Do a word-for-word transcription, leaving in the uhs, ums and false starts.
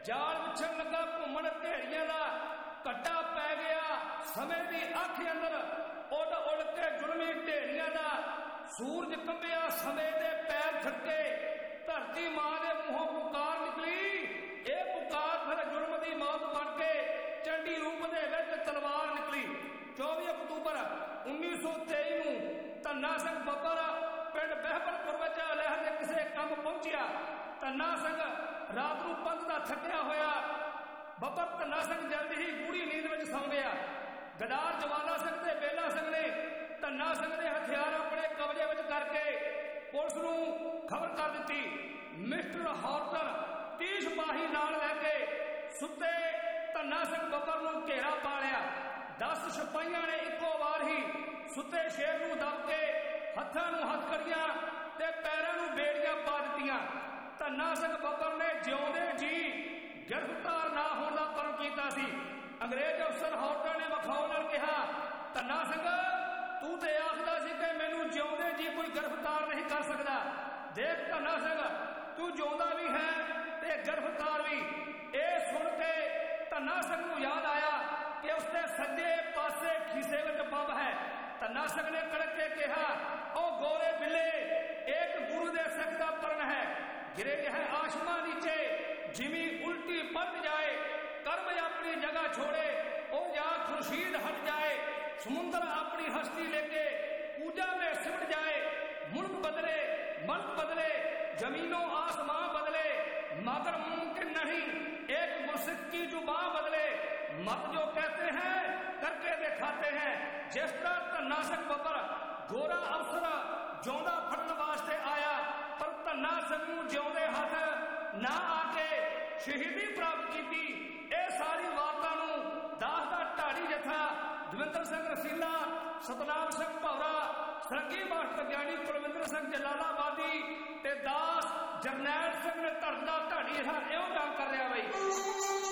जाल विछण लगा घूमण ढेड़ियां दा घट्टा पै गया समय की अख अंदर उड़ उड़ के जुलमी ढेड़ियां दा सूरज कंबिया समय दे पैर थके धरती मां दे मूहों पुकार निकली। ये पुकार फिर जुलम की मौत बन के चंडी रूप दे विच तलवार निकली। चौबी अक्तूबर उन्नीस सौ तेई नूं धन्ना सिंह बब्बर पिंड बहबलपुर विच लहर दे किसी काम पहुंचिया। धन्ना सिंह रात नूं पंध दा थकिया होया बब्बर धन्ना सिंह जल्दी ही गूढ़ी नींद में सौ गया। गडार जवाला सिंह ते बेला सिंह ने धन्ना सिंह ने हथियार अपने कब्जे में करके पुलिस नूं खबर कर दी। मिस्टर हॉर्टन तीह सिपाही नाल लैके सुते धन्ना सिंह बब्बर नूं घेरा पा लिया। दस सिपाहियां ने इको वार ही सुते शेर नूं दब के हत्थां नूं हथकड़ियां ते पैरां नूं बेड़ियां पा दित्तियां। धन्ना सिंह बब्बर ने जिउंदे जी गिरफ्तार ना होने का प्रण किया सी। अंग्रेज अफसर हॉर्टन ने मखाओ नाल कहा, धन्ना सिंह तू तो आखदा सी कि मैनू जिउंदे जी कोई गिरफ्तार नहीं कर सकता। देख धन्ना सिंह तू जिउंदा भी है ते गिरफ्तार भी। ये सुन के धन्ना सिंह नूं याद आया कि उसके सज्जे पासे खीसे विच बंब है। धन्ना सिंह ने कड़क के कहा, ओ गोरे बिल्ले एक गुरु दे सिख दा प्रण है, गिरे है आसमां नीचे जिमी उल्टी पट जाए, कर्म अपनी जगह छोड़े ओ या खुर्शीद हट जाए, समुद्र अपनी हस्ती लेके पूजा में सिमट जाए, मुल्क बदले मल्क बदले जमीनों आसमां बदले, मगर मुमकिन नहीं एक मुर्शिद की जुबान बदले। मत जो कहते हैं करके दिखाते हैं। जिस तरह धन्ना सिंह बब्बर गोरा अफसर जिउंदा फड़न वास्ते आया पर धन्ना सिंह नूं जिउंदे हथ ना आके शहीदी प्राप्त की। यह सारी वारता नूं दास दा ढाड़ी जथा दविंद्र सिंह रसीला, सतनाम सिंह भौरा, सरंगी मास्टर ज्ञानी कुलविंदर सिंह जलालाबादी ते दास जरनैल सिंह ने धरदा ढाड़ी इहो काम कर रहा बई।